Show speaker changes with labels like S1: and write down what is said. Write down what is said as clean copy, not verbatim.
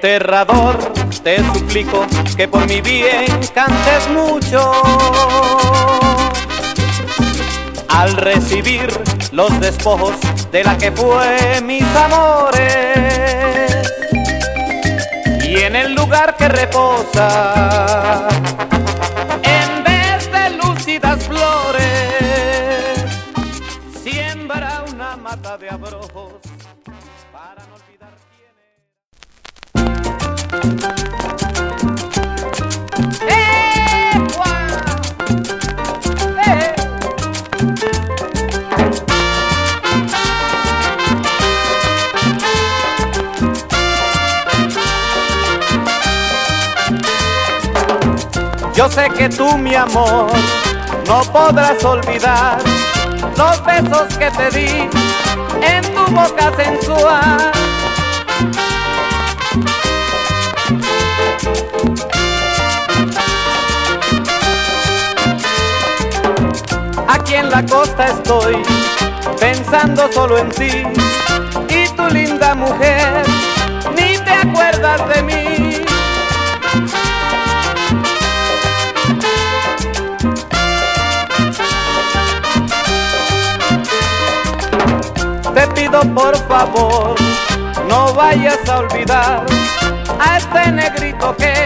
S1: enterrador, te suplico que por mi bien cantes mucho. Al recibir los despojos de la que fue mis amores, y en el lugar que reposa, en vez de lúcidas flores, siembra una mata de abrojos para no olvidar quién Yo sé que tú, mi amor, no podrás olvidar los besos que te di en tu boca sensual. Aquí en la costa estoy pensando solo en ti, y tu linda mujer ni te acuerdas de mí. Te pido por favor, no vayas a olvidar a este negrito que